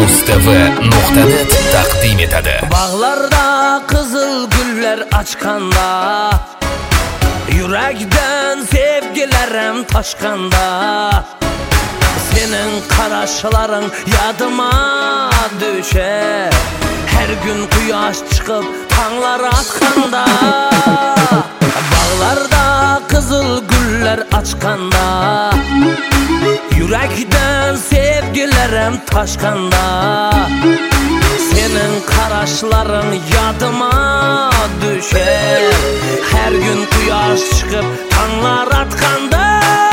mustv.net taqdim etadi. Bağlarda qızıl güller açkanda, yürekden sevgilerim taşkanda, senin qaraşların yadıma düşer. Her gün kuyaş çıkıp tağlar atqanda, bağlarda qızıl güller açkanda, yürekden sevgilerim taşkanda, senin qaraşların yadıma düşer. Her gün kuyaş çıkıp tağlar atqanda.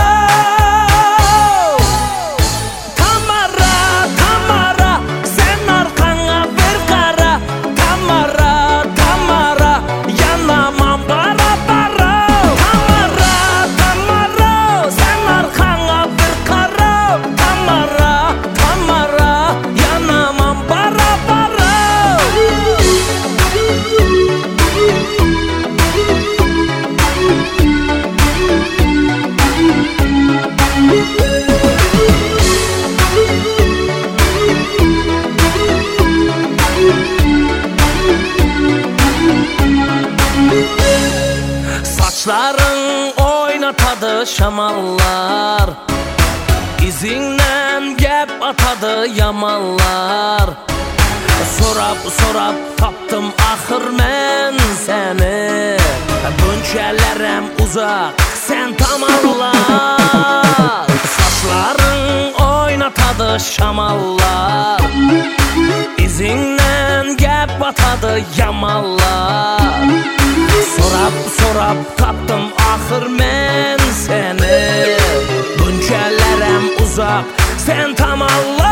Saçların oynatadı şamallar, izinden gep atadı yamallar. Sorap taptım ahır men seni, bunçelerem uzak sen tamallar. Saçların oynatadı şamallar, izinden gep atadı yamallar. Sorap taptım ahır men seni, bunçelerem uzak sen tamallar.